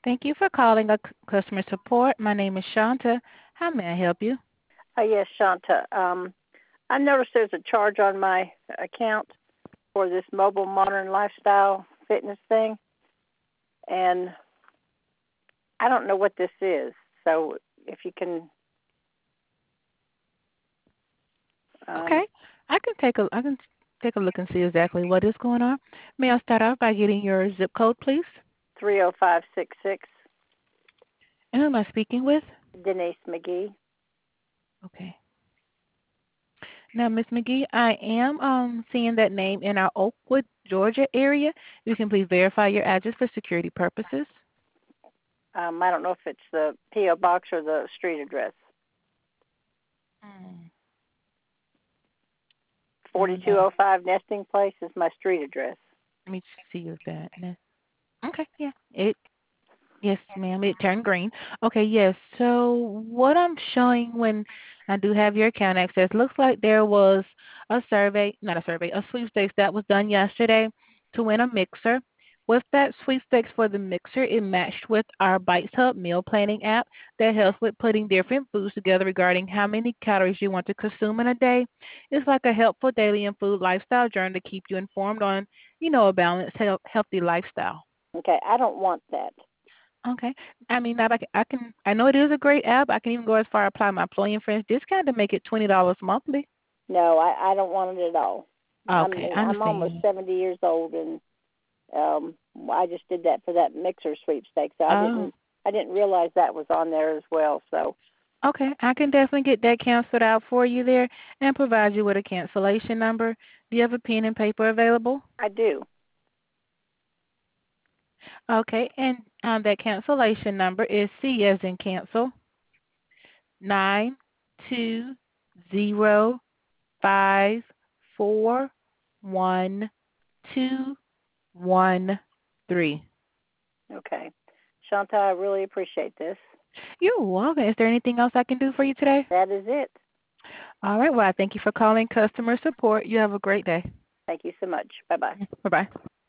Thank you for calling customer support. My name is Shanta. How may I help you? Yes, Shanta. I noticed there's a charge on my account for this mobile modern lifestyle fitness thing, and I don't know what this is. So if you can, Okay, I can take a look and see exactly what is going on. May I start out by getting your zip code, please? 30566, And who am I speaking with? Denise McGee. Okay. Now, Miss McGee, I am seeing that name in our Oakwood, Georgia area. You can please verify your address for security purposes. I don't know if it's the P.O. box or the street address. Mm. And 4205 Nesting Place is my street address. let me see if that. Okay, yeah. Yes, ma'am. It turned green. Okay, yes. So what I'm showing when I do have your account access, looks like there was a sweepstakes that was done yesterday to win a mixer. With that sweepstakes for the mixer, it matched with our Bites Hub meal planning app that helps with putting different foods together regarding how many calories you want to consume in a day. It's like a helpful daily and food lifestyle journey to keep you informed on, a balanced, healthy lifestyle. Okay, I don't want that. Okay. I mean, that I know it is a great app. I can even go as far as apply my employee and friends discount to make it $20 monthly. No, I don't want it at all. Okay, I I'm almost understand. 70 years old, and I just did that for that mixer sweepstakes. So Oh, I didn't realize that was on there as well. So okay. I can definitely get that canceled out for you there and provide you with a cancellation number. Do you have a pen and paper available? I do. Okay, and that cancellation number is C as in cancel 920541213. Okay, Shanta, I really appreciate this. You're welcome. Is there anything else I can do for you today? That is it. All right. Well, I thank you for calling customer support. You have a great day. Thank you so much. Bye bye. Bye-bye.